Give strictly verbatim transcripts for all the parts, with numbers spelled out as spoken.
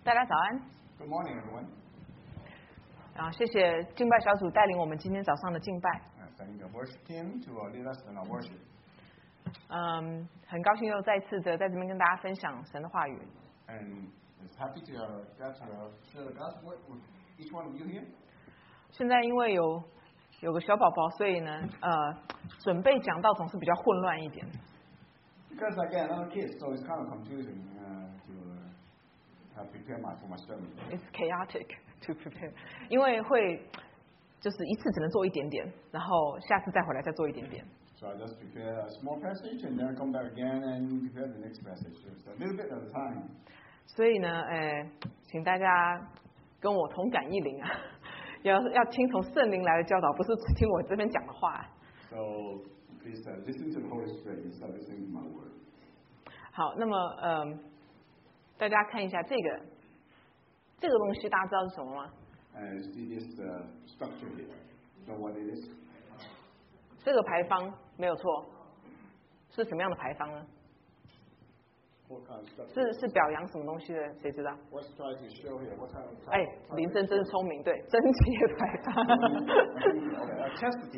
大家早安。 Good morning, everyone. 啊，谢谢敬拜小组带领我们今天早上的敬拜。 I thank the worship team to uh, lead us in our worship. 嗯，很高兴又再次的在这边跟大家分享神的话语。 And it's happy to uh, get to uh, share the gospel with each one of you here. 现在因为有有个小宝宝，所以呢，呃，准备讲道总是比较混乱一点。 Because I get another kid, so it's kind of confusing uh, to uh, uh, prepare my for my sermon. It's chaotic to prepare， 因为会就是一次只能做一点点，然后下次再回来再做一点点。 So I just prepare a small passage and then come back again and prepare the next passage. Just a little bit at a time. 所以呢，呃，请大家跟我同感一灵啊，要要听从圣灵来的教导，不是听我这边讲的话。 So please uh, listen to the Holy Spirit instead of listening to my word. 好，那么呃，大家看一下这个这个东西，大家知道是什么吗？ And see this uh, structure here. Know what it is? 这个牌坊没有错，是什么样的牌坊呢？ What kind of structure? 是是表扬什么东西的？谁知道？ Let's try to show here. What kind of? 哎，林真真是聪明，对，贞洁牌坊。 Okay, chastity.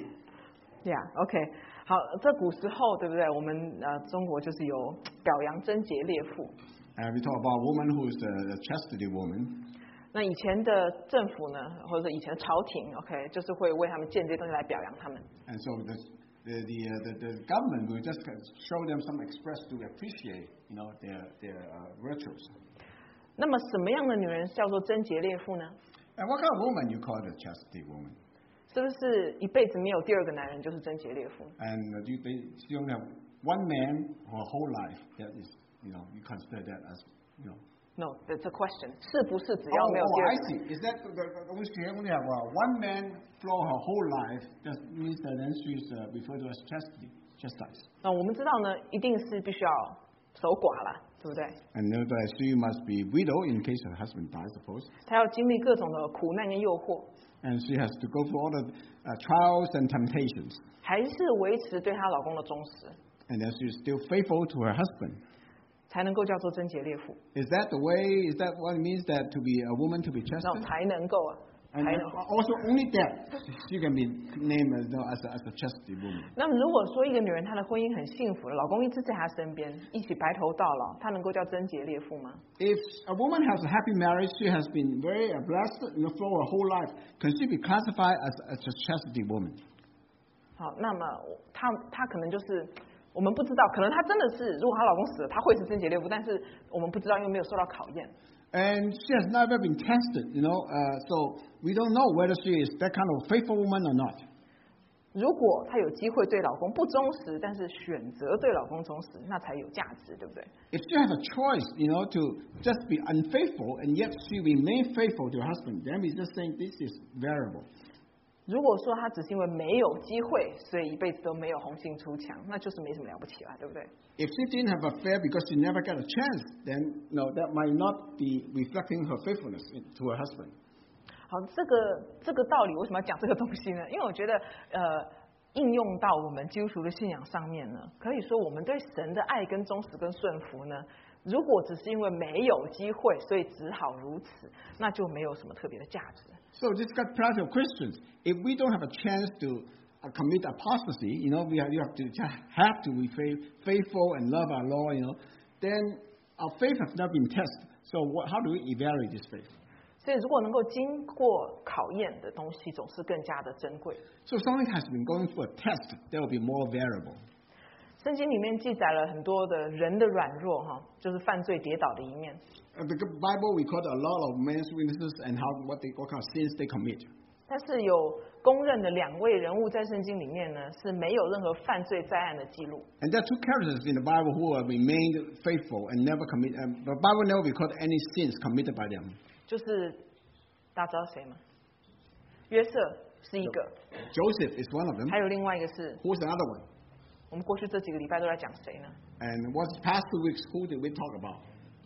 Yeah, OK， 好，这古时候对不对？我们呃中国就是有表扬贞洁烈妇。 And we talk about a woman who is a, a chastity woman. 那以前的政府呢，或者以前的朝廷 ，OK， 就是会为他们建这些东西来表扬他们。 And so the the the, uh, the, the government will just show them some express to appreciate, you know, their their uh, virtues. 那么什么样的女人叫做贞洁烈妇呢？ And what kind of woman you call a chastity woman? 是不是一辈子没有第二个男人就是贞洁烈妇？ And uh, you they you only have one man for a whole life. That is, you know, you consider that as, you know. No, that's a question. 是不是只要 Oh, 没有 oh 第 I 二个？ see. Is that the, the, the, she only have uh, one man for her whole life? That means that then she's uh, referred to as chastity, chastised. 那我们知道呢，一定是必须要守寡啦，对不对？ And know that she must be widow in case her husband dies, suppose. 她要经历各种的苦难跟诱惑， And she has to go through all the uh, trials and temptations. 还是维持对她老公的忠实， And then she's still faithful to her husband. 才能够叫做贞洁烈妇。 Is that the way? Is that what it means that to be a woman to be 那 chastity? 才能够啊， And 才 then 能够。 also only that she can be named as, no, as, a, as a chastity woman. 那么如果说一个女人她的婚姻很幸福，老公一直在她身边，一起白头到老，她能够叫贞洁烈妇吗？ If a woman has a happy marriage, she has been very uh, blessed, you know, for her whole life. Can she be classified as, as a chastity woman? 好，那么她她可能就是我们不知道，可能她真的是，如果她老公死了，她会是贞洁烈妇，但是我们不知道，因为没有受到考验。 And she has never been tested, you know, uh, so we don't know whether she is that kind of faithful woman or not. 如果她有机会对老公不忠实，但是选择对老公忠实，那才有价值，对不对？ If she has a choice, you know, to just be unfaithful and yet she remain faithful to her husband, then we just think this is variable. 如果说她只是因为没有机会，所以一辈子都没有红杏出墙，那就是没什么了不起了，对不对？ If she didn't have an affair because she never got a chance, then no, that might not be reflecting her faithfulness to her husband. 好，这个这个道理为什么要讲这个东西呢？因为我觉得，呃，应用到我们基督徒的信仰上面呢，可以说我们对神的爱跟忠实跟顺服呢，如果只是因为没有机会，所以只好如此，那就没有什么特别的价值。 So this got plenty of Christians. If we don't have a chance to uh, commit apostasy, you know, we have, you have to have to be faith, faithful and love our Lord, you know, then our faith has not been tested. So what, how do we evaluate this faith? 所以，如果能够经过考验的东西，总是更加的珍贵。 So something has been going through a test, there will be more variable. 圣经里面记载了很多的人的软弱，哈，就是犯罪跌倒的一面。 In the Bible, we quote a lot of men's weaknesses and how what they what kind of sins they commit. 但是有公认的两位人物在圣经里面呢，是没有任何犯罪在案的记录。 And there are two characters in the Bible who have remained faithful and never commit. Um, the Bible never record any sins committed by them. 就是大家知道谁吗？约瑟是一个， Joseph is one of them. 还有另外一个是， Who's the other one? 我们过去这几个礼拜都在讲谁呢？ And what's the past two weeks? Who did we talk about?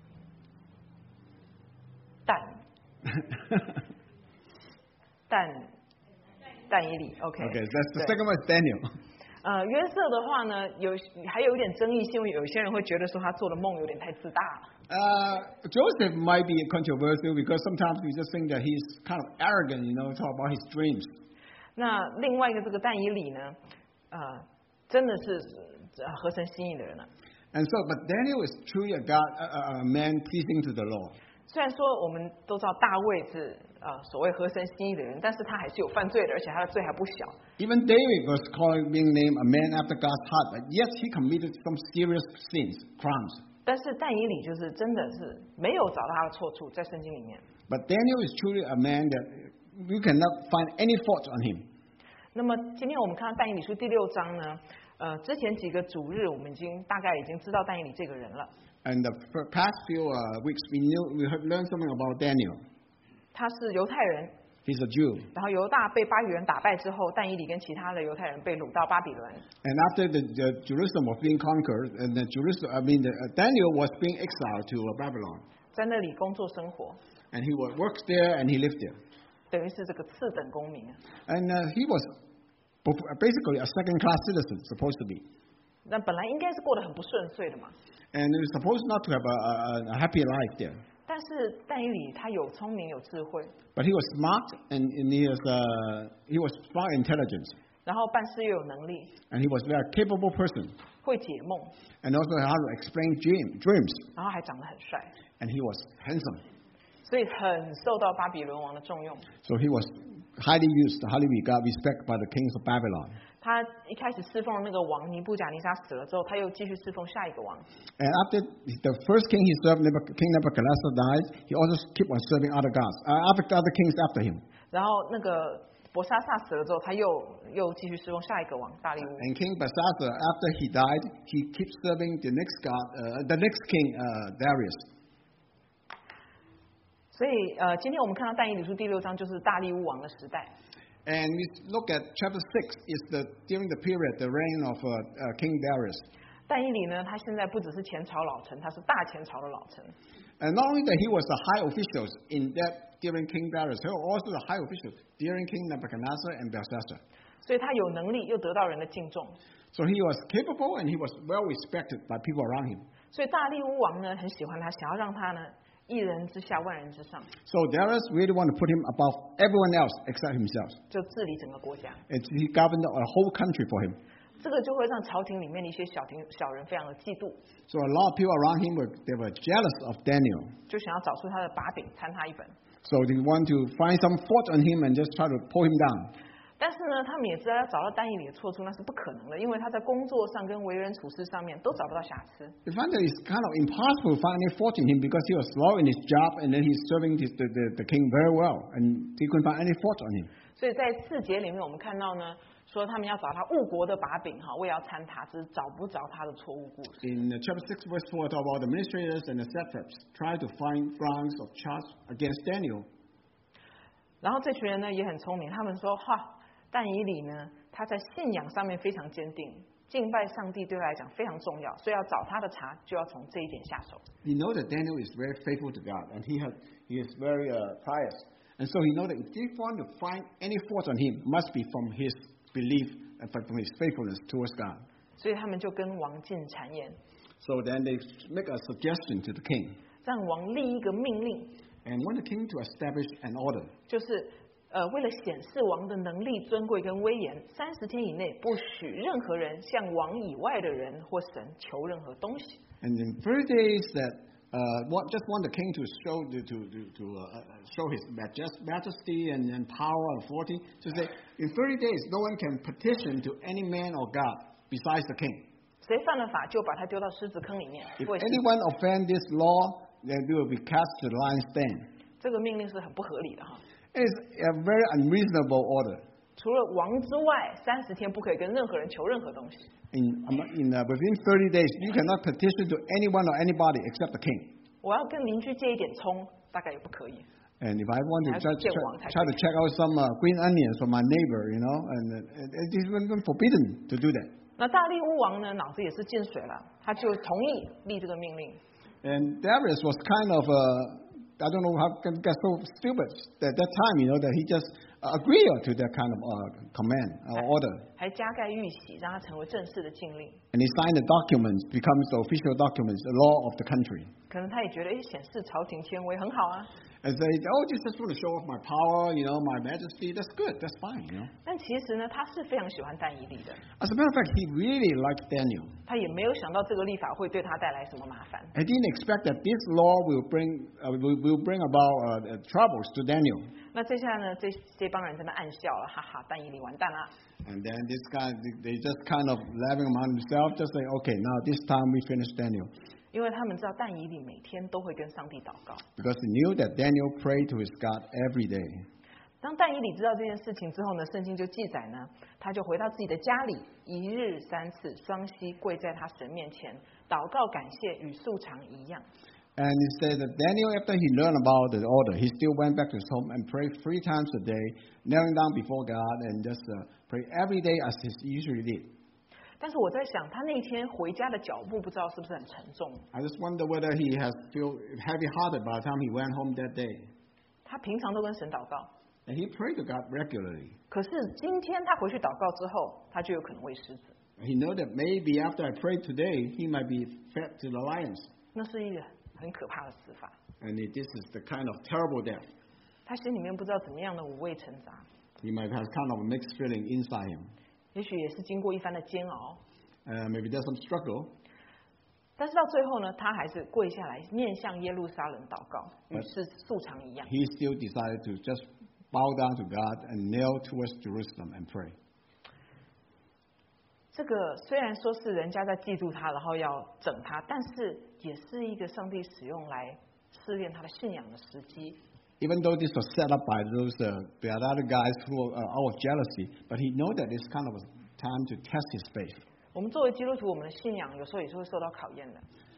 但但但以理 ，OK。 Okay, that's the 对 second one is Daniel. 呃，约瑟的话呢，有还有一点争议性，因为有些人会觉得说他做的梦有点太自大了。 Uh, Joseph might be controversial because sometimes we just think that he's kind of arrogant, you know, talk about his dreams. 那另外一个这个但以理呢，呃，真的是呃合神心意的人了。 And so, but Daniel is truly a God, a, a man pleasing to the Lord. 虽然说我们都知道大卫是呃所谓合神心意的人，但是他还是有犯罪的，而且他的罪还不小。 Even David was called being named a man after God's heart, but yet he committed some serious sins, crimes. 但是但以理就是真的是没有找到他的错处，在圣经里面。 But Daniel is truly a man that you cannot find any fault on him. 那么今天我们看到但以理书第六章呢，呃，之前几个主日我们已经大概已经知道但以理这个人了。 And the past few uh, weeks we knew we had learned something about Daniel. 他是犹太人。 He's a Jew. 然后犹大被巴比伦打败之后，但以理跟其他的犹太人被掳到巴比伦。 And after the, the Jerusalem was being conquered, and the Jerusalem, I mean, the, uh, Daniel was being exiled to uh, Babylon. 在那里工作生活。 And he works there and he lived there. 等于是这个次等公民。 And uh, he was basically a second-class citizen, supposed to be. 那本来应该是过得很不顺遂的嘛。 And he was supposed not to have a, a, a happy life there. 但是但以理他有聪明有智慧。 But he was smart and, and he was uh, he was smart intelligence. 然后办事又有能力。 And he was a very capable person. 会解梦。 And also how to explain dream, dreams. 然后还长得很帅。 And he was handsome. 所以很受到巴比伦王的重用。 So he was highly used, highly regarded, respected by the kings of Babylon. 他一开始侍奉的那个王尼布甲尼撒死了之后，他又继续侍奉下一个王。 And after the first king he served, King Nebuchadnezzar died, he also kept on serving other gods, uh, other other kings after him. 然后那个伯沙撒死了之后，他又又继续侍奉下一个王大利乌。 And King Belshazzar, after he died, he kept serving the next god, uh, the next king, uh, Darius. 所以呃，今天我们看到但以理书第六章就是大利乌王的时代。 And we look at chapter six is the during the period the reign of uh, uh, King Darius. 但以理呢，他现在不只是前朝老臣，他是大前朝的老臣。 And not only that he was the high officials in that during King Darius, he was also the high officials during King Nebuchadnezzar and Belshazzar. 所以他有能力，又得到人的敬重。 So he was capable and he was well respected by people around him. 所以大利乌王呢很喜欢他，想要让他呢一人之下，万人之上。 So Darius really want to put him above everyone else except himself. 就治理整个国家。 And he governed a whole country for him. 这个就会让朝廷里面的一些小廷小人非常的嫉妒。 So a lot of people around him were they were jealous of Daniel. 就想要找出他的把柄，参他一本。 So they want to find some fault on him and just try to pull him down. 但是呢，他们也知道要找到但以理的错处那是不可能的，因为他在工作上跟为人处事上面都找不到瑕疵。 They find that it's kind of impossible to find any fault in him because he was loyal in his job and then he's serving the, the, the, the king very well and they couldn't find any fault on him. 所以在四节里面，我们看到呢，说他们要找他误国的把柄哈，为要参他，只是找不着他的错误故事。 In chapter six, verse four, talk about the administrators and the satraps try to find grounds of charge against Daniel. 然后这群人呢也很聪明，他们说哈。但以理呢，他在信仰上面非常坚定，敬拜上帝对他来讲非常重要，所以要找他的茬，就要从这一点下手。 He knows that Daniel is very faithful to God, and he has he is very uh, pious, and so he knows that if they want to find any fault on him, must be from his belief and from his faithfulness towards God. 所以他们就跟王进谗言。 So then they make a suggestion to the king. 让王立一个命令。 And want the king to establish an order. 就是。呃，为了显示王的能力、尊贵跟威严，三十天以内不许任何人向王以外的人或神求任何东西。 And in thirty days that uh, want, just want the king to show to to to uh, show his majesty and, and power and authority. So say in thirty days, no one can petition to any man or God besides the king. 谁犯了法，就把他丢到狮子坑里面。 If anyone offend this law, then they will be cast to the lion's den. 这个命令是很不合理的哈。 It is a very unreasonable order. 除了王之外，三十天不可以跟任何人求任何东西。 In, in uh, within thirty days, you cannot petition to anyone or anybody except the king. 我要跟邻居借一点葱，大概也不可以。 And if I want to try, try, try to check out some uh, green onions from my neighbor, you know, and uh, it is even forbidden to do that. 那大利乌王呢，脑子也是进水了，他就同意立这个命令。 And Darius was kind of uh, I don't know how can get so stupid at that time, you know, that he just agree to that kind of uh, command or order. 还加盖玉玺，让它成为正式的禁令。 And he signed the documents, becomes the official documents, the law of the country. 可能他也觉得，哎，显示朝廷权威很好啊。 And say, oh, just just want to show off my power, you know, my majesty. That's good. That's fine, you know. 但其实呢，他是非常喜欢但以理的。 As a matter of fact, he really liked Daniel. 他也没有想到这个立法会对他带来什么麻烦。 He didn't expect that this law will bring uh, will, will bring about uh, troubles to Daniel. 那接下来呢，这这帮人在那暗笑了，哈哈，但以理完蛋啦。 And then this guy, they just kind of laughing among themselves, just say, okay, now this time we finish Daniel. 因为他们知道但以理每天都会跟上帝祷告。 Because they knew that Daniel prayed to his God every day. 当但以理知道这件事情之后呢，圣经就记载呢，他就回到自己的家里，一日三次双膝跪在他神面前祷告感谢，与素常一样。 And he said that Daniel, after he learned about the order, he still went back to his home and prayed three times a day, kneeling down before God and just uh, pray every day as he usually did. 但是我在想，他那一天回家的脚步不知道是不是很沉重？ I just wonder whether he has feel heavy-hearted by the time he went home that day. 他平常都跟神祷告， And he prayed to God regularly. 可是今天他回去祷告之后，他就有可能喂狮子， He knew that maybe after I prayed today, he might be fed to the lions. 那是一个很可怕的死法。 And this is the kind of terrible death. 他心里面不知道怎么样的五味陈杂， He might have kind of a mixed feeling inside him. 也许也是经过一番的煎熬， Uh, maybe there's some struggle. 但是到最后呢，他还是跪下来面向耶路撒冷祷告，与是素常一样。 He still decided to just bow down to God and kneel towards Jerusalem and pray. 这个虽然说是人家在嫉妒他，然后要整他，但是也是一个上帝使用来试炼他的信仰的时机。 Even though this was set up by those uh, the other guys who are uh, out of jealousy, but he knew that it's kind of a time to test his faith. 我们作为基督徒，我们的信仰有时候也是会受到考验的。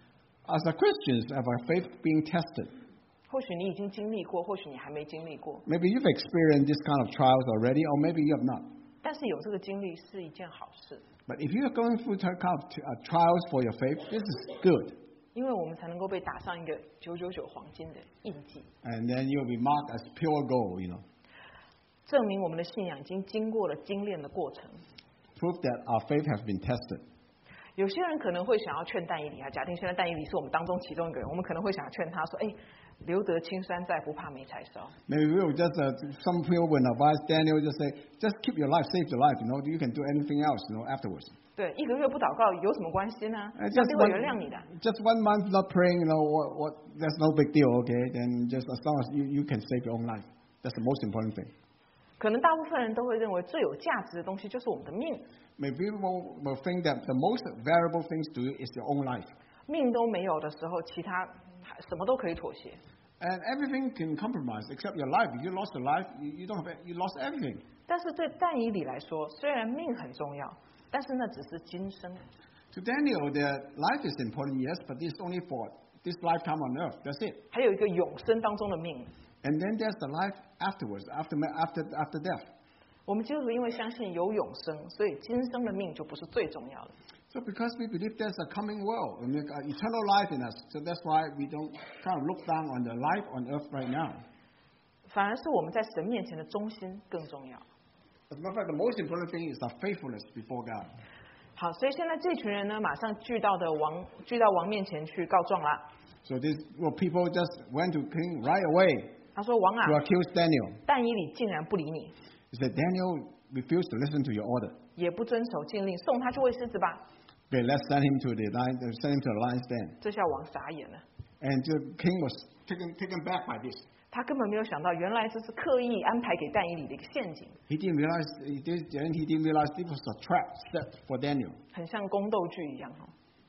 As a Christians, have our faith being tested? 或许你已经经历过，或许你还没经历过， Maybe you've experienced this kind of trials already, or maybe you have not. 但是有这个经历是一件好事， But if you are going through kind of uh, trials for your faith, this is good. 因为我们才能够被打上一个九九九黄金的印记， And then you'll be marked as pure gold, you know. 证明我们的信仰已经经过了精炼的过程。 Proof that our faith has been tested. 有些人可能会想要劝但以理啊，假定现在但以理是我们当中其中一个人，我们可能会想要劝他说：“哎，留得青山在，不怕没柴烧。 Maybe we'll just, uh, some people will advise Daniel, just say, just keep your life, save your life, you know, you can do anything else, you know, afterwards. ” 对，一个月不祷告有什么关系呢？ Uh, 上 just, 帝会 one, 原谅你的。 just one month not praying, you know, what, what, that's no big deal, okay? Then just as long as you, you can save your own life. That's the most important thing. 可能大部分人都会认为最有价值的东西就是我们的命， Maybe people will think that the most valuable things to you is your own life. 命都没有的时候，其他什么都可以妥协。 And everything can compromise except your life. If you lost your life, you, you don't have, you lost everything. 但是对但以理来说，虽然命很重要，但是那只是今生。 To Daniel, their life is important, yes, but this is only for this lifetime on earth. That's it. 还有一个永生当中的命。 And then there's the life afterwards, after, after, after death. 我们基督徒因为相信有永生，所以今生的命就不是最重要的。 So because we believe there's a coming world, I mean, uh, eternal life in us, so that's why we don't kind of look down on the life on earth right now. 反而是我们在神面前的忠心更重要。 As a matter of fact, the most important thing is our faithfulness before God. 好，所以现在这群人呢，马上聚到的王，聚到王面前去告状啦。 So these well, people just went to king right away 他说：“王 to 啊， accuse Daniel. 但以理竟然不理你， He said, Daniel refused to listen to your order. 也不遵守禁令，送他去喂狮子吧。 Okay, let's send him to the lion, uh, send him to the lion's den. ” 这下王傻眼了， And the king was taken taken back by this. 他根本没有想到，原来这是刻意安排给但以理的一个陷阱， He didn't realize he didn't, he didn't realize this was a trap set for Daniel. 很像宫斗剧一样哦。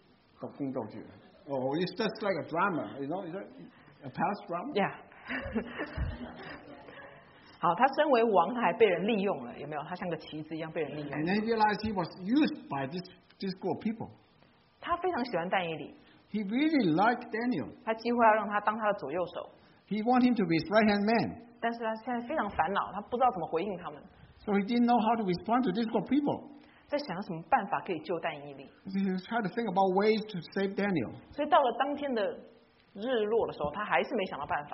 Oh, it's just like a drama, you know, is that a past drama? 呀、好，他身为王，他还被人利用了，有没有？他像个棋子一样被人利用。 And then he realized he was used by this this group of people. 他非常喜欢但以理， He really liked Daniel. 他几乎要让他当他的左右手， He wanted him to be his right hand man. 但是他现在非常烦恼，他不知道怎么回应他们， So he didn't know how to respond to this group of people. 在想什么办法可以救但以理。 So he was trying to think about ways to save Daniel. 所以到了当天的日落的时候，他还是没想到办法。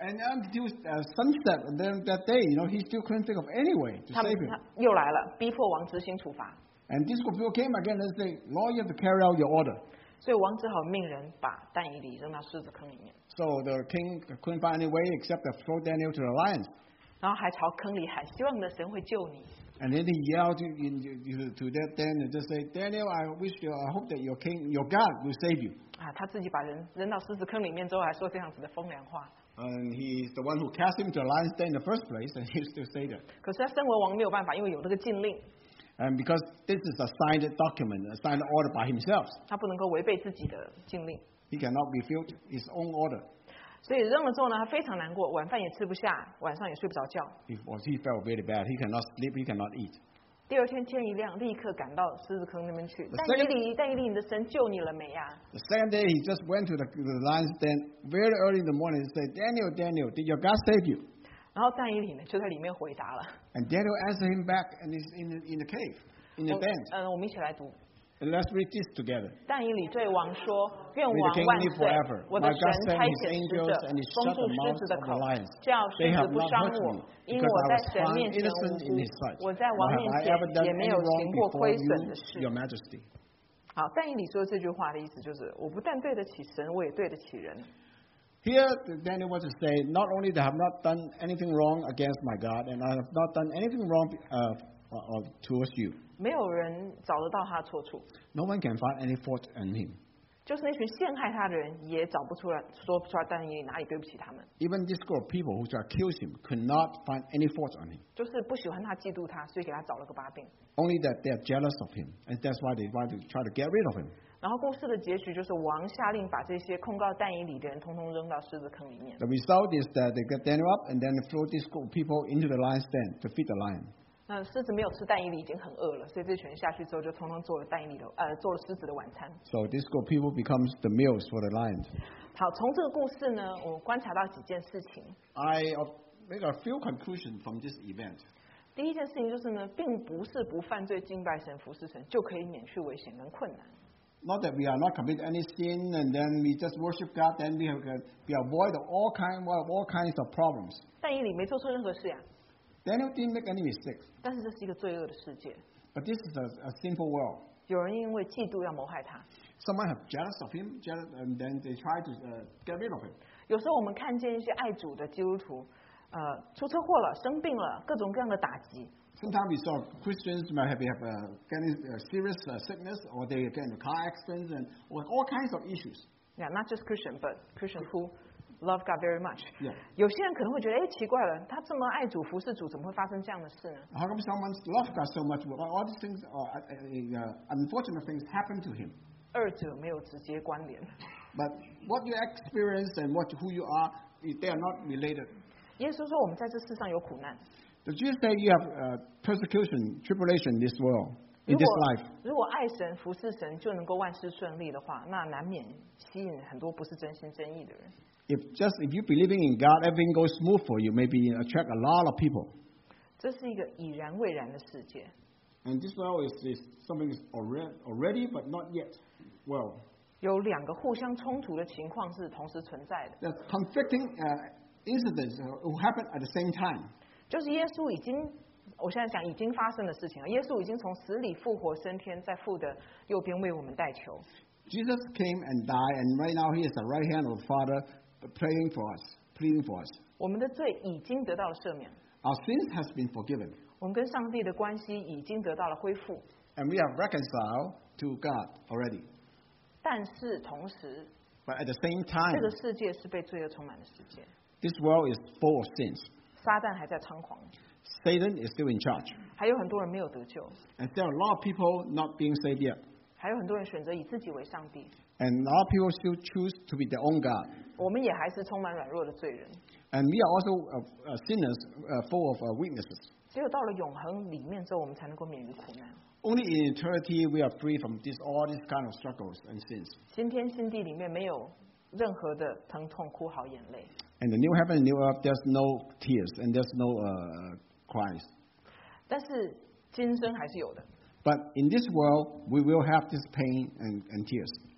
And until uh, sunset, and then that day, you know, he still couldn't think of any way to 他们 save him. 他又来了，逼迫王执行处罚， And this group of people came again and say, Lord, you have to carry out your order. 所以王只好命人把但以理扔到狮子坑里面， So the king couldn't find any way except to throw Daniel to the lions. 然后还朝坑里喊，希望你的神会救你。 And then he yelled to, in, to, to that Daniel, just say, Daniel, I wish you, I hope that your king, your God will save you. 啊，他自己把人扔到狮子坑里面之后，还说这样子的风凉话。 And he's the one who cast him to the lion's den in the first place, and he still say that. 可是他身为王没有办法，因为有这个禁令， And because this is a signed document, a signed order by himself, 他不能够违背自己的禁令， he cannot refute his own order. 所以扔了之后呢，他非常难过，晚饭也吃不下，晚上也睡不着觉。 Because he felt very bad. He cannot sleep, he cannot eat. 第二天天一亮，立刻赶到狮子坑那边去。 The 但以 second- 理，但以理，你的神救你了没呀、 The second day, he just went to the, to the lion's den very early in the morning and said, Daniel, Daniel, did your God save you? 然后但以理呢，就在里面回答了。 And Daniel answered him back and he's in the, in the cave, in the 我 tent. 嗯，我们一起来读。 And let's read this together. 但以理对王说：“愿 May 王 the king 万 live 岁！ forever. 我的 My 神 God sent 差 his 遣使 angels 者 and he 封 shut 住 the 狮 mouths 子的 of 口 the lions. 叫 They 狮子 have 不 not 伤 hurt 我 me, 因 because 我 I 在 was 神 found 面前无 innocent 辜 in his sight. 我在 Nor 王 have 面 I 前 ever done 也没 any 有 wrong 行过 before 亏损 you, 的事。 your majesty. 好，但以理说这句话的意思就是，我不但对得起神，我也对得起人。 Here, Daniel wants to say, not only that I have not done anything wrong against my God, and I have not done anything wrong uh, uh, towards you. 没有人找得到他的错处， No one can find any fault in him. 就是那群陷害他的人也找不出来，说不出来但以理哪里对不起他们， Even this group of people who accused him could not find any fault on him. 就是不喜欢他、嫉妒他，所以给他找了个把柄。 Only that they are jealous of him, and that's why they want to try to get rid of him. 然后故事的结局就是王下令把这些控告但以理的人通通扔到狮子坑里面。 The result is that they get Daniel up and then they throw this group of people into the lion's den to feed the lion. 那狮子没有吃但以理已经很饿了，所以这群人下去之后就通通做了但以理的呃做了狮子的晚餐。 So this group of people becomes the meals for the lions. 好，从这个故事呢，我观察到几件事情。 I uh, make a few conclusions from this event. 第一件事情就是呢，并不是不犯罪敬拜神服侍神就可以免去危险跟困难。 Not that we are not commit any sin and then we just worship God, then we have we avoid all kind all kinds of problems. 但以理没做错任何事呀， Daniel didn't make any mistakes, 但是这是一个罪恶的世界， but this is a, a sinful world. 有人因为嫉妒要谋害他。 Someone have jealous of him, jealous, and then they try to uh, get rid of him. 有时候我们看见一些爱主的基督徒，呃，出车祸了、生病了，各种各样的打击。 Sometimes we saw Christians might have, have uh, getting uh, serious uh, sickness, or they get into car accidents, and or all kinds of issues. Yeah, not just Christian, but Christian who love God very much. Yeah. 有些人可能会觉得，哎，奇怪了，他这么爱主、服侍主，怎么会发生这样的事呢？ How come someone loves God so much? Well, all these things, uh, uh, uh, unfortunate things happen to him. 二者没有直接关联。 But what you experience and what who you are, they are not related. 耶稣说，我们在这世上有苦难。 The Jews say you have uh, persecution, tribulation in this world, 如 in this 果 life. 如果爱神、服侍神就能够万事顺利的话，那难免吸引很多不是真心真意的人。 If just if you believing in God, everything goes smooth for you, maybe attract a lot of people. 这是一个已然未然的世界。 And this world is, is something is already, already but not yet world. 有两个互相冲突的情况是同时存在的， There's conflicting uh, incidents who happen at the same time. 就是耶稣已经，我现在讲已经发生的事情了。耶稣已经从死里复活升天，在父的右边为我们代求。 Jesus came and died, and right now he is the right hand of the Father, praying for us, pleading for us. 我们的罪已经得到了赦免， Our sins has been forgiven, 我们跟上帝的关系已经得到了恢复。 and we are reconciled to God already. 但是同时， But at the same 这 time, 个世界是被罪恶充满的世界， this world is full of sins. 撒旦还在猖狂， Satan is still in charge, 还有很多人没有得救， and there are a lot of people not being saved yet, 还有很多人选择以自己为上帝。 and a lot of people still choose to be their own God. 我们也还是充满软弱的罪人。 And we are also uh, uh, sinners, uh, full of uh, weaknesses. 只有到了永恒里面之后，我们才能够免于苦难。 Only in eternity we are free from this all these kind of struggles and sins. 新天新地里面没有任何的疼痛、哭嚎、眼泪。 And the new heaven and new earth, there's no tears and there's no uh, cries. 但是今生还是有的。 But in this world, we will have this pain and, and tears.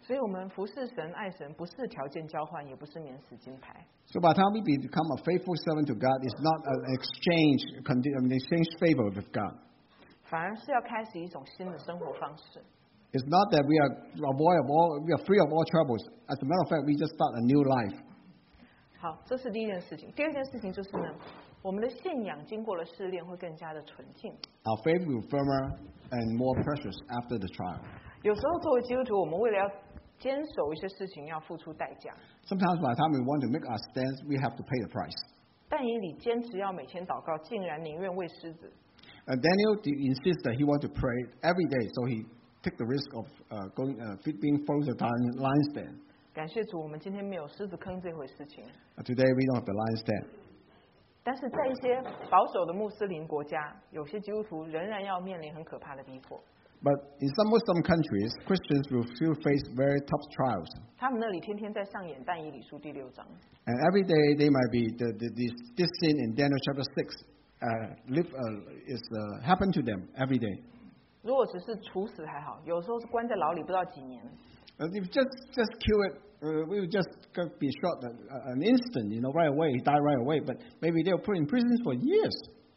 所以我们服侍神、爱神，不是条件交换，也不是免死金牌。 So by the time we become a faithful servant to God, it's not an exchange, I mean, exchange favor with God. 反而是要开始一种新的生活方式。 It's not that we are avoid of all, we are free of all troubles. As a matter of fact, we just start a new life. 好，这是第一件事情。第二件事情就是呢，我们的信仰经过了试炼，会更加的纯净。 Our faith will be firmer and more precious after the trial. 有时候作为基督徒，我们为了要坚守一些事情，要付出代价。 Sometimes by the time we want to make our stance, we have to pay the price. 但以理坚持要每天祷告，竟然宁愿喂狮子。 Uh, Daniel insists that he wants to pray every day, so he took the risk of uh, going, uh, being frozen in lion's den. 感谢主，我们今天没有狮子坑这回事情。 Uh, today we don't have the lion's den. 但是在一些保守的穆斯林国家，有些基督徒仍然要面临很可怕的逼迫。 But in some Muslim countries, Christians will still face very tough trials. 他们那里天天在上演但以理书第六章。 And every day they might be the, the, this, this sin in Daniel chapter six uh, live, uh, is uh, happen to them every day. 如果只是处死还好，有时候是关在牢里不知道几年。 Uh, if just just kill it, uh, we would just be shot uh, an instant, you know, right away, he died right away. But maybe they'll put in prison for years.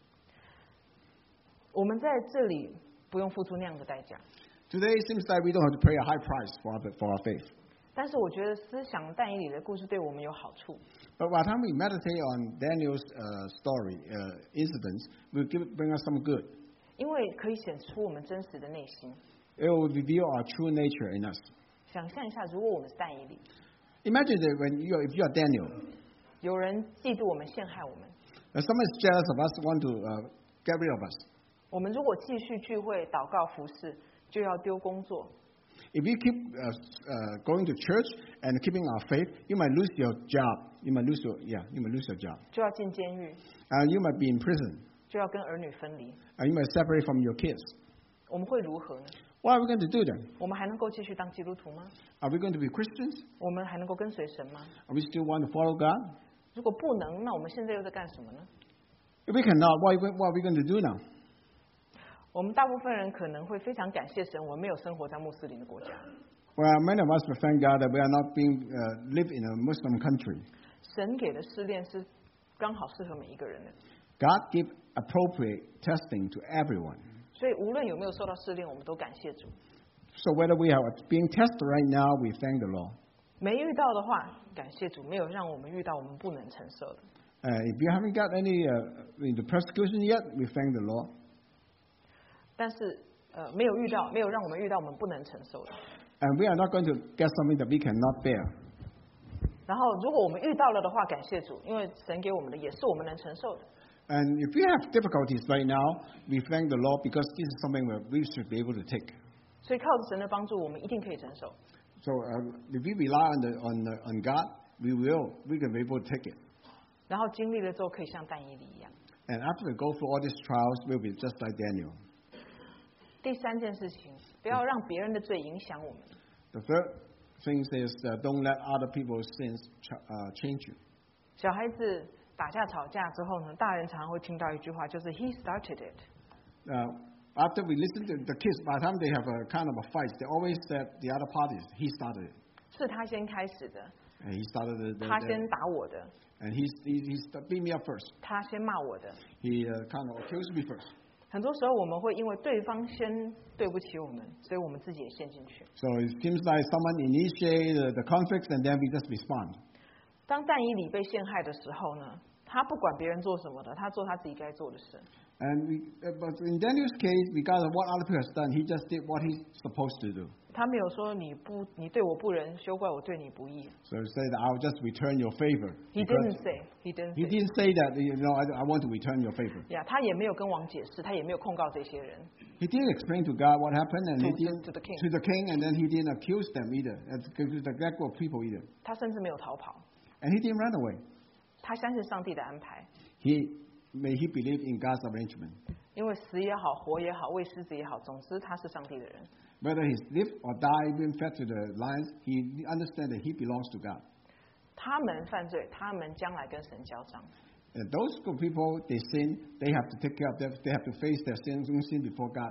我们在这里不用付出那样的代价。 Today it seems like we don't have to pay a high price for our, for our faith. 但是我觉得思想但以理的故事对我们有好处。 But by the time we meditate on Daniel's uh, story, uh, incidents, will give, bring us some good. 因为可以显出我们真实的内心。 It will reveal our true nature in us. 想象一下，如果我们是但以理， Imagine that when you if you are Daniel, 有人嫉妒我们、陷害我们， and someone is jealous of us, want to uh, get rid of us. 我们如果继续聚会、祷告、服侍，就要丢工作。 If you keep uh, uh, going to church and keeping our faith, you might lose your job. You might lose your yeah, you might lose your job. 就要进监狱， And you might be in prison. 就要跟儿女分离， And you might separate from your kids. 我们会如何呢？ What are we going to do then? 我们还能够继续当基督徒吗？ Are we going to be Christians? 我们还能够跟随神吗？ Are we still want to follow God? 如果不能，那我们现在又在干什么呢？ If we cannot, what are we, what are we going to do now? 我们大部分人可能会非常感谢神，我们没有生活在穆斯林的国家。 Well, many of us will thank God that we are not being uh, live in a Muslim country. 神给的试炼是刚好适合每一个人的， God give appropriate testing to everyone. 所以无论有没有受到试炼，我们都感谢主。 So whether we are being tested right now, we thank the Lord. 没遇到的话，感谢主，没有让我们遇到我们不能承受的。 Uh, if you haven't got any uh, in the persecution yet, we thank the Lord. 但是呃，没有遇到，没有让我们遇到我们不能承受的。 And we are not going to get something that we cannot bear. 然后，如果我们遇到了的话，感谢主，因为神给我们的也是我们能承受的。 And if we have difficulties right now, we thank the Lord because this is something that we should be able to take. 所以靠着神的帮助，我们一定可以承受。 So uh, if we rely on the, on the, on God, we will we can be able to take it. 然后经历了之后，可以像但以理一样。 And after we go through all these trials, we'll be just like Daniel. 第三件事情，不要让别人的罪影响我们。 The third thing is uh, don't let other people's sins ch- uh, change you. 小孩子打架吵架之后呢，大人常常会听到一句话，就是 He started it。 Uh, after we listen to the kids, by the time they have a kind of a fight, they always said the other parties, he started it. 是他先开始的， And he started the, the, 他 the 先打我的， and he he, he st- beat me up first. 他先骂我的。 He uh, kind of accused me first. 很多时候我们会因为对方先对不起我们，所以我们自己也陷进去。 So it seems like someone initiate the, the conflicts and then we just respond. 当但以理被陷害的时候呢，他不管别人做什么的，他做他自己该做的事。 And we, uh, but in Daniel's case, regardless of what other people has done, he just did what he's supposed to do. 他没有说你不你对我不仁，休怪我对你不义。 So he said, I'll just return your favor. He Because didn't say. He didn't he say. didn't say that, you know, I, I want to return your favor. 呀，他也没有跟王解释，他也没有控告这些人。 He didn't explain to God what happened, and To- he to- didn't to the king. to the king, and then he didn't accuse them either, uh, to the that group of people either. 他甚至没有逃跑， And he didn't run away. 他相信上帝的安排， He may he believe in God's arrangement. 因为死也好，活也好，喂狮子也好，总之他是上帝的人。 Whether he's live or die, being fed to the lions, he understands that he belongs to God. 他们犯罪，他们将来跟神交账。 And those group of people, they sin, they have to take care of them, they have to face their sin, sin before God.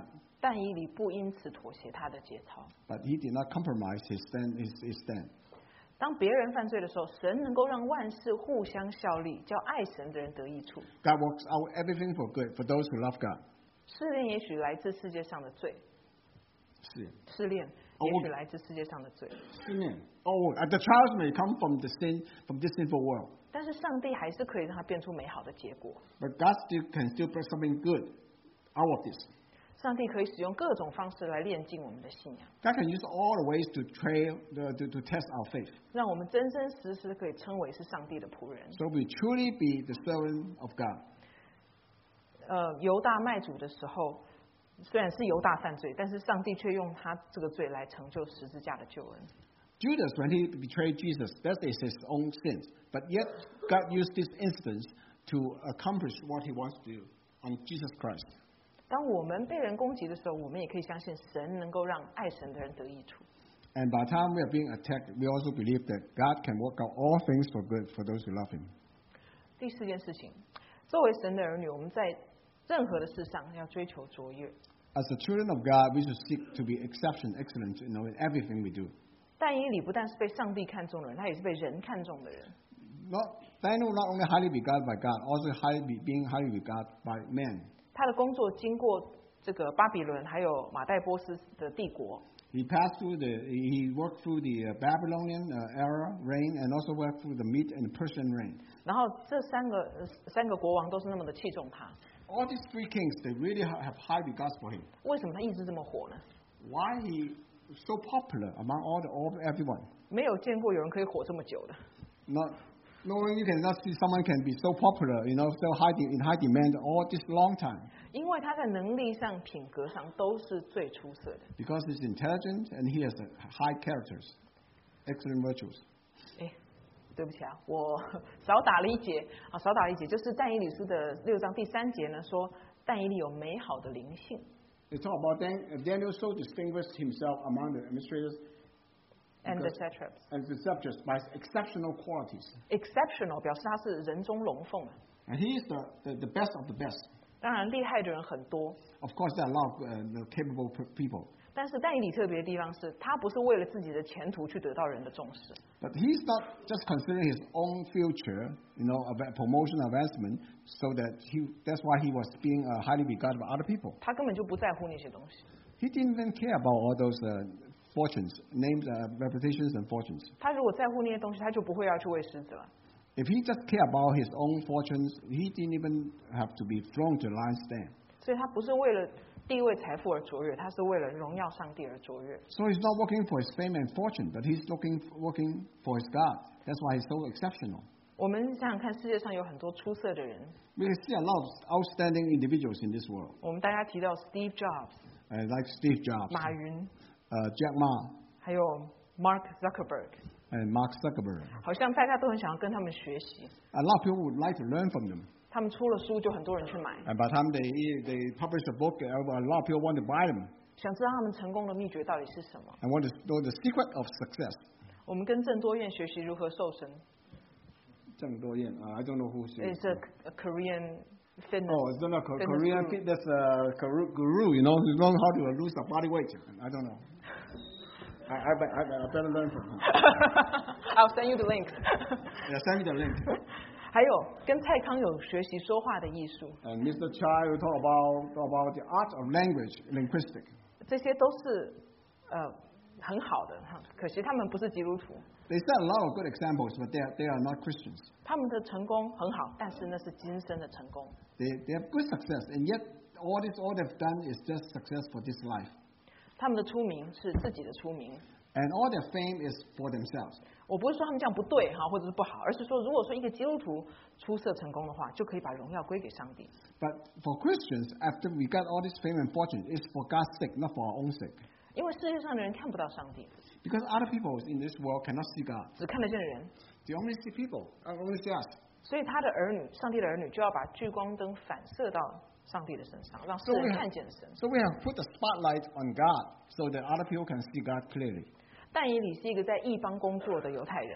但以理不因此妥协他的节操。 But he did not compromise his stand. His, his stand. 当别人犯罪的时候，神能够让万事互相效力，叫爱神的人得益处。 God works out everything for good for those who love God. 试炼也许来自世界上的罪， 是试炼也许来自世界上的罪， Sin. Oh, uh, the trials may come from the sin from this sinful world, 但是上帝还是可以让它变出美好的结果。 but God still can still bring something good out of this. 上帝可以使用各种方式来炼净我们的信仰， God can use all the ways to trail the, to, to test our faith, 让我们真真实实可以称为是上帝的仆人。 so we truly be the servant of God. 呃，犹大卖主的时候，虽然是犹大犯罪，但是上帝却用他这个罪来成就十字架的救恩。 Judas, when he betrayed Jesus, that is his own sins, but yet God used this instance to accomplish what He wants to do on Jesus Christ. 当我们被人攻击的时候，我们也可以相信神能够让爱神的人得益处。 And by the time we are being attacked, we also believe that God can work out all things for good for those who love Him. 第四件事情，作为神的儿女，我们在任何的事上要追求卓越。 As the children of God, we should seek to be exception, excellent, you know, in everything we do. 但以理不但是被上帝看中的人，他也是被人看中的人。 Not Daniel not only highly regarded by God, also highly being highly regarded by men. 他的工作经过这个巴比伦还有马代波斯的帝国， He passed through the, he worked through the Babylonian era reign and also worked through the Mede and Persian reign. 然后这三个呃三个国王都是那么的器重他。 All these three kings, they really have high regards for him. 为什么他一直这么火呢？ Why he so popular among all the all everyone? 没有见过有人可以火这么久的。 Not, no one you cannot see someone can be so popular, you know, so high de- in high demand all this long time. 因为他在能力上、品格上都是最出色的。 Because he's intelligent and he has a high characters, excellent virtues. 哎，对不起啊，我少打了一节啊，少打了一节，就是但以理书的六章第三节呢，说但以理有美好的灵性。 They talk about Dan- Daniel so distinguished himself among the administrators And the because- satraps, and the subjects by exceptional qualities. exceptional 表示他是人中龙凤啊。 And he is the, the, the best of the best. 当然厉害的人很多， Of course, there are a lot of uh, the capable p- people. 但是但以理特别的地方是他不是为了自己的前途去得到人的重视， But he's not just considering his own future, you know, of a promotion, advancement, so that he, that's why he was being uh, highly regarded by other people. 他根本就不在乎那些东西。 He didn't even care about all those uh, fortunes, names, uh, reputations, and fortunes. 他如果在乎那些东西，他就不会要去喂狮子了。 If he just cared about his own fortunes, he didn't even have to be thrown to the lion's den. 所以他不是为了地位财富而卓越，他是为了荣耀上帝而卓越。 So he's not working for his fame and fortune, but he's looking working for his God. That's why he's so exceptional. 我们想想看，世界上有很多出色的人， We can see a lot of outstanding individuals in this world, 我们大家提到 Steve Jobs、 uh, like Steve Jobs, 马云， uh, Jack Ma, 还有 Mark Zuckerberg， and Mark Zuckerberg. 好像大家都很想要跟他们学习。 A lot of people would like to learn from them. 他们出了书，就很多人去买， And by the time they, they publish a book, uh, a lot of people want to buy them 想知道他们成功的秘诀到底是什么。 and want to know the secret of success. 我们跟郑多燕学习如何瘦身。 Zheng Duoyan, uh, I don't know who's It's a, a Korean fitness. Oh, it's not a Ko- fitness Korean guru. fitness uh, guru, guru, you know, who knows how to lose the body weight. I don't know. I, I, be- I, I better learn from him. I'll send you the link. Yeah, send me the link. 还有跟蔡康永学习说话的艺术， And Mister Chai will talk about, talk about the art of language, linguistic. 这些都是呃很好的哈。可惜他们不是基督徒， They set a lot of good examples, but they are, they are not Christians. 他们的成功很好，但是那是今生的成功。 They, they have good success, and yet all this, all they've done is just success for this life. 他们的出名是自己的出名。 And all their fame is for themselves. 我不是说他们这样不对哈，或者是不好，而是说如果说一个基督徒出色成功的话，就可以把荣耀归给上帝。 But for Christians, after we got all this fame and fortune, it's for God's sake, not for our own sake. 因为世界上的人看不到上帝， Because other people in this world cannot see God. 只看得见人， They only see people, uh, only see us. 所以他的儿女，上帝的儿女就要把聚光灯反射到上帝的身上，让世 So we 人 have- 看见神。 So we have put the spotlight on God so that other people can see God clearly. 但以理是一个在异邦工作的犹太人，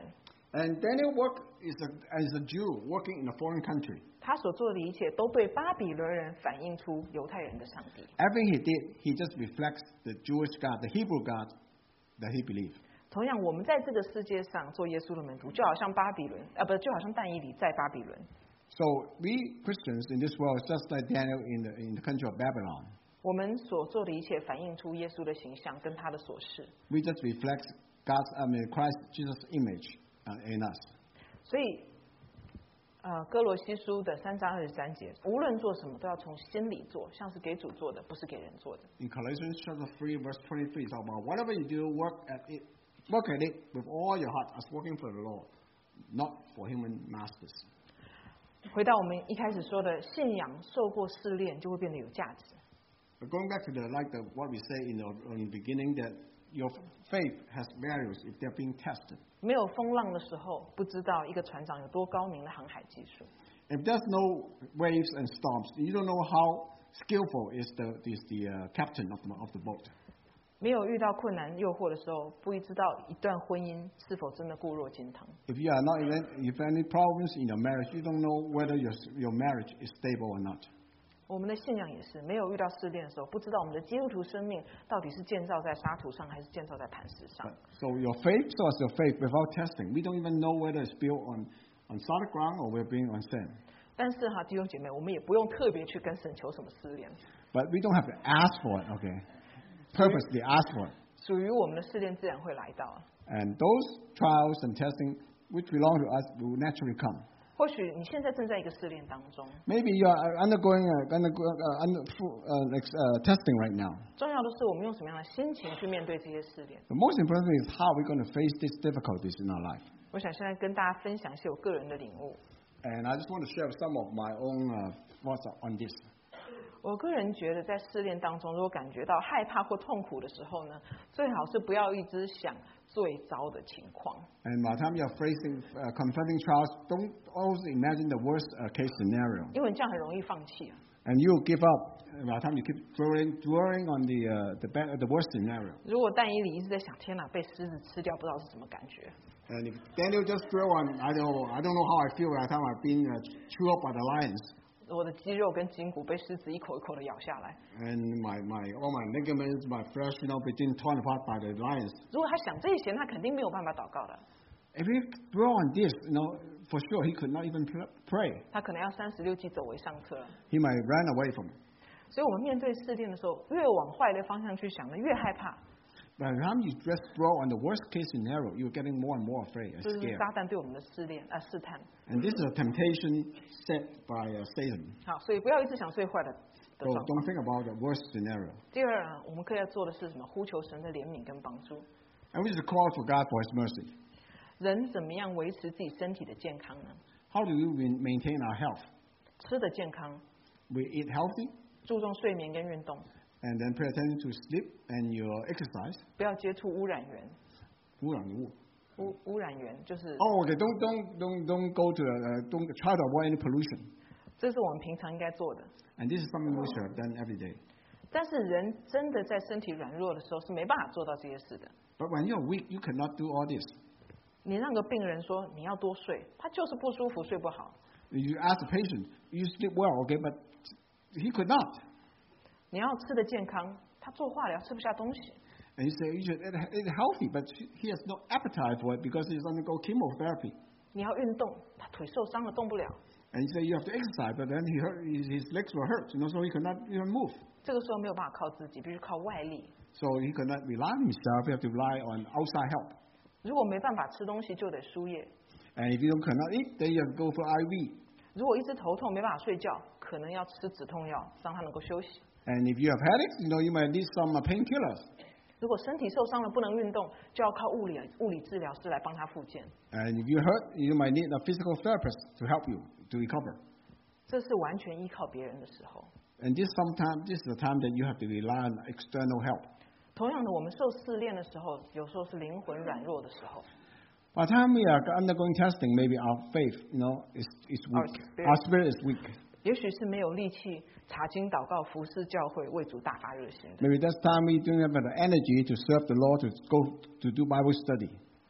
And Daniel worked is a, as a Jew working in a foreign country. 他所做的一切都对巴比伦人反映出犹太人的上帝。 Everything he did, he just reflects the Jewish God, the Hebrew God that he believed. 同样，我们在这个世界上做耶稣的门徒，就好像巴比伦，啊，不，就好像但以理在巴比伦。 So we Christians in this world, just like Daniel in the in the country of Babylon. 我们所做的一切反映出耶稣的形象跟他的所示。 We just reflect God's, I mean, Christ Jesus' image uh, in us. 所以，呃，哥罗西书的三章二十三节，无论做什么都要从心里做，像是给主做的，不是给人做的。 In Galatians chapter three, verse twenty-three, it's about whatever you do, work at it, work at it with all your heart as working for the Lord, not for human masters. 回到我们一开始说的，信仰受过试炼就会变得有价值。 But going back to the like the what we say in the, in the beginning, that your faith has values if they're being tested. 没有风浪的时候，不知道一个船长有多高明的航海技术。 If there's no waves and storms, you don't know how skillful is the is the uh, captain of the of the boat. 没有遇到困难诱惑的时候，不会知道一段婚姻是否真的固若金汤。 If you are not in, if any problems in your marriage, you don't know whether your your marriage is stable or not. 我们的信仰也是，没有遇到试炼的时候，不知道我们的基督徒生命到底是建造在沙土上，还是建造在磐石上。 So your faith, so as your faith, without testing, we don't even know whether it's built on on solid ground or we're being on sand. 但是哈，弟兄姐妹，我们也不用特别去跟神求什么试炼。 But we don't have to ask for it, okay? Purposely ask for it. 属于我们的试炼自然会来到。 And those trials and testing which belong to us will naturally come. 或许你现在正在一个试炼当中。 Maybe you are undergoing a, undergo, uh, under, uh, uh, testing right now. 重要的是我们用什么样的心情去面对这些试炼。 The most important thing is how we're going to face these difficulties in our life. 我想现在跟大家分享一些我个人的领悟。 And I just want to share some of my own uh, thoughts on this. 我个人觉得，在试炼当中，如果感觉到害怕或痛苦的时候呢，最好是不要一直想最糟的情况。 And by the time you're facing, uh, confronting trials, don't always imagine the worst uh, case scenario. 因为你这样很容易放弃啊。 And you'll give up by the time you keep dwelling, dwelling on the, uh, the, bad, the worst scenario. 如果但以理一直在想，天哪，被狮子吃掉，不知道是什么感觉。 And if Daniel just dwell on, I don't know, I don't know how I feel by the time I've been uh, chewed up by the lions. 我的肌肉跟筋骨被狮子一口一口的咬下来。 And my, my, all my ligaments, my flesh, you know, being torn apart by the lions. 如果他想这些，他肯定没有办法祷告的。 If he dwell on this, you know, for sure he could not even pray. 他可能要三十六计走为上策。 He might run away from it. 所以，我们面对试炼的时候，越往坏的方向去想呢，越害怕。 By the time you just dwell on the worst case scenario, you're getting more and more afraid and 这是 scared. 撒旦对我们的试炼啊试探。 And this is a temptation set by uh, Satan. 好，所以不要一直想最坏的的 So 状况。 don't think about the worst scenario. 第二啊，我们可以要做的是什么？呼求神的怜悯跟帮助。 And we just call for God for His mercy. 人怎么样维持自己身体的健康呢？ How do we main- maintain our health? 吃的健康， We eat healthy, 注重睡眠跟运动， and then pay attention to sleep and your exercise. 不要接触污染源。 污染物。 污污染源就是 Oh, okay. Don't don't don't don't go to uh, don't try to avoid any pollution. 这是我们平常应该做的。 And this is something we should have done every day. 但是人真的在身体软弱的时候是没办法做到这些事的。 But when you're weak, you cannot do all this. 你让个病人说你要多睡，他就是不舒服，睡不好。 You ask the patient, you sleep well, okay, but he could not. 你要吃的健康，他做化疗吃不下东西。 And you say you should eat eat healthy, but he has no appetite for it because he's undergo chemotherapy. 你要运动，他腿受伤了动不了。 And you say you have to exercise, but then he hurt, his, his legs were hurt, you know, so he could not even move. 这个时候没有办法靠自己，必须靠外力。 So he could not rely on himself. He have to rely on outside help. 如果没办法吃东西，就得输液。 And if you don't cannot eat, then you have to go for I V. 如果一直头痛没办法睡觉，可能要吃止痛药，让他能够休息。 And if you have headaches, you know, you might need some uh, painkillers. 如果身体受伤了不能运动，就要靠物理物理治疗师来帮他复健。 And if you hurt, you might need a physical therapist to help you to recover. 这是完全依靠别人的时候。 And this sometimes this is the time that you have to rely on external help. 同样的，我们受试炼的时候，有时候是灵魂软弱的时候。 By the time we are undergoing testing, maybe our faith, you know, is, is Our weak. spirit. Our spirit is weak. 也许是没有力气查经祷告、服侍教会、为主大发热心的。 Maybe that's time we don't have the energy to serve the Lord, to go to do Bible study.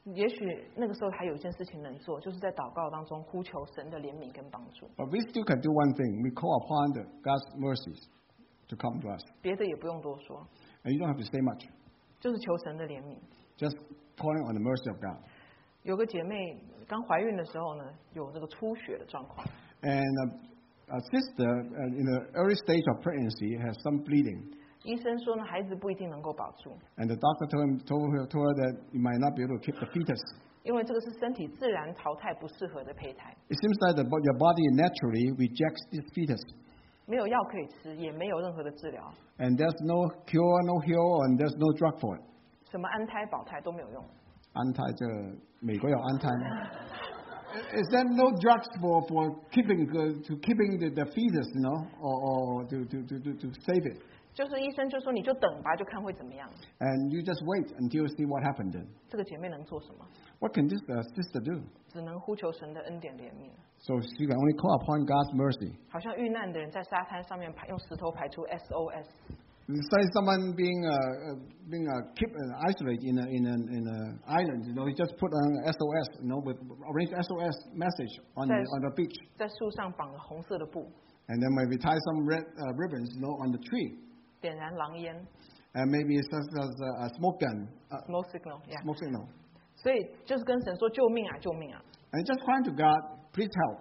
也许那个时候还有一件事情能做，就是在祷告当中呼求神的怜悯跟帮助。 But we still can do one thing. We call upon the, God's mercies to come to us. 别的也不用多说， And you don't have to say much. 就是求神的怜悯。 Just calling on the mercy of God. 有个姐妹刚怀孕的时候呢，有这个出血的状况， And a, a sister uh, in the early stage of pregnancy has some bleeding. 医生说呢，孩子不一定能够保住， And the doctor told, him, told, her, told her that you might not be able to keep the fetus. 因为这个是身体自然淘汰不适合的胚胎， It seems like the, bo- your body naturally rejects this fetus. 没有药可以吃，也没有任何的治疗， And there's no cure, no heal, and there's no drug for it. 什么安胎保胎都没有用。 安胎这美国有安胎吗？ Is there no drugs for, for keeping uh, to keeping the, the fetus, you know, or, or to, to, to, to to save it? 就是医生就说你就等吧，就看会怎么样。 And you just wait until you see what happened then. 这个姐妹能做什么？ What can this uh, sister do? 只能呼求神的恩典怜悯。 So she can only call upon God's mercy. 好像遇难的人在沙滩上面排用石头排出 S O S， Say someone being uh, uh, being uh, kept uh, isolated in a, in a, in an island, you know, he just put an S O S, you know, with arrange S O S message on the, on the beach, 在树上绑了红色的布， and then maybe tie some red uh, ribbons, you know, on the tree, 点燃狼烟 and maybe it's just as a, a smoke gun, uh, （smoke signal），yeah。 smoke signal, 所以就是跟神说：“救命啊，救命啊 and just crying to God, please help.！”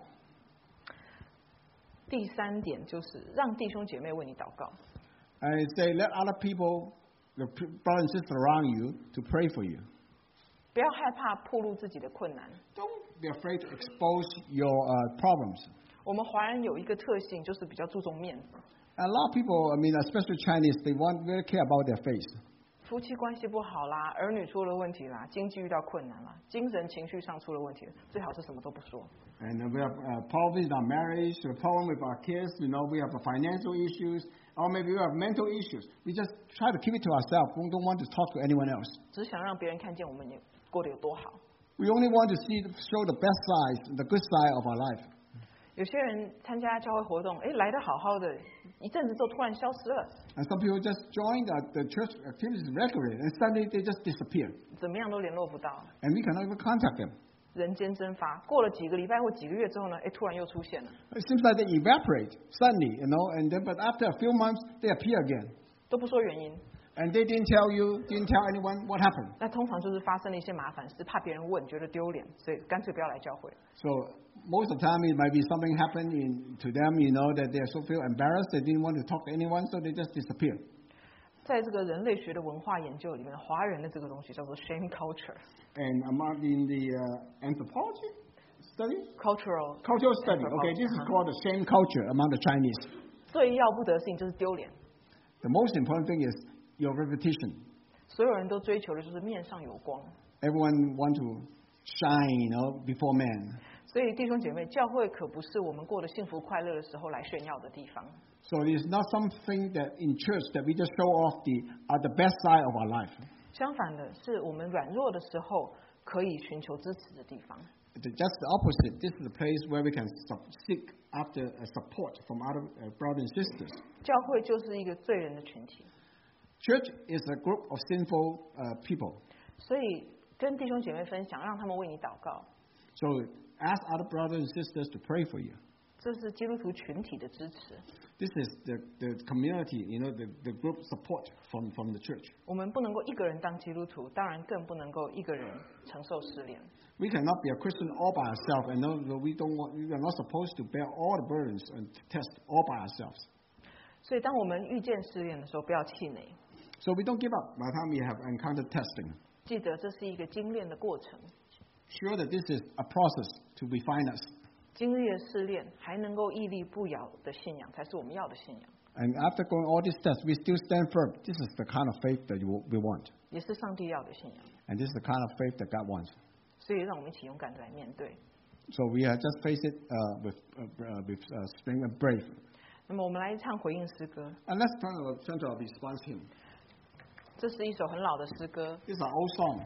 第三点就是让弟兄姐妹为你祷告。 And say, let other people, the brothers and sisters around you, to pray for you. 不要害怕暴露自己的困难。 Don't be afraid to expose your uh, problems. 我们华人有一个特性，就是比较注重面子。 A lot of people, I mean, especially Chinese, they want very care about their face. 夫妻关系不好啦，儿女出了问题啦，经济遇到困难啦，精神情绪上出了问题，最好是什么都不说。 And we have uh, problems in our marriage, a problem with our kids, you know, we have uh, financial issues, or maybe we have mental issues. We just try to keep it to ourselves. We don't want to talk to anyone else. 只想让别人看见我们也过得有多好。 We only want to see, show the best side, the good side of our life. 有些人参加教会活动，哎，来得好好的，一阵子之后突然消失了， And some people just join the, the church activities regularly, and suddenly they just disappear. 怎么样都联络不到， And we cannot even contact them. 人间蒸发。过了几个礼拜或几个月之后呢，哎，突然又出现了， It seems like they evaporate suddenly, you know, and then, but after a few months, they appear again. 都不说原因。 And they didn't tell you, didn't tell anyone what happened. 那通常就是发生了一些麻烦事，怕别人问，觉得丢脸，所以干脆不要来教会。 So most of the time, it might be something happened in, to them, you know, that they so feel embarrassed, they didn't want to talk to anyone, so they just disappear. 在这个人类学的文化研究里面，华人的这个东西叫做 shame culture，cultural And among in the uh, anthropology study, cultural study, okay, this is called the shame culture among the Chinese. 最要不得的事情就是丢脸， The most important thing is your reputation. 所有人都追求的就是面上有光。 Everyone want to shine, you know, before men. 所以弟兄姐妹，教会可不是我们过得幸福快乐的时候来炫耀的地方。 So it is not something that in church that we just show off the uh, the best side of our life. 相反的，是我们软弱的时候可以寻求支持的地方。 Just the opposite. This is a place where we can seek after uh, support from other uh, brothers and sisters. 教会就是一个罪人的群体， Church is a group of sinful uh, people. 所以跟弟兄姐妹分享，让他们为你祷告， So ask other brothers and sisters to pray for you. 这是基督徒群体的支持。 This is the, the community, you know, the, the group support from, from the church. 我们不能够一个人当基督徒，当然更不能够一个人承受失恋。 We cannot be a Christian all by ourselves, and no, no, we don't want, we are not supposed to bear all the burdens and test all by ourselves. 所以，当我们遇见失恋的时候，不要气馁， So we don't give up by the time we have encountered testing. 记得这是一个精炼的过程。 Sure that this is a process to refine us. 经历了试炼，还能够屹立不摇的信仰，才是我们要的信仰， And after going all these tests, we still stand firm. This is the kind of faith that you, we want. 也是上帝要的信仰。 And this is the kind of faith that God wants. 所以，让我们一起勇敢的来面对。 So we have just face it uh, with, uh, uh, with uh, strength and brave. 那么，我们来唱回应诗歌。 And let's turn to, turn to our response hymn. 这是一首很老的诗歌， This is an old song.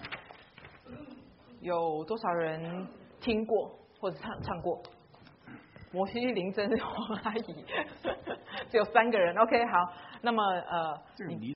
有多少人听过或者唱唱过？摩西、林真、黄阿姨，只有三个人。OK， 好，那么呃， 这个离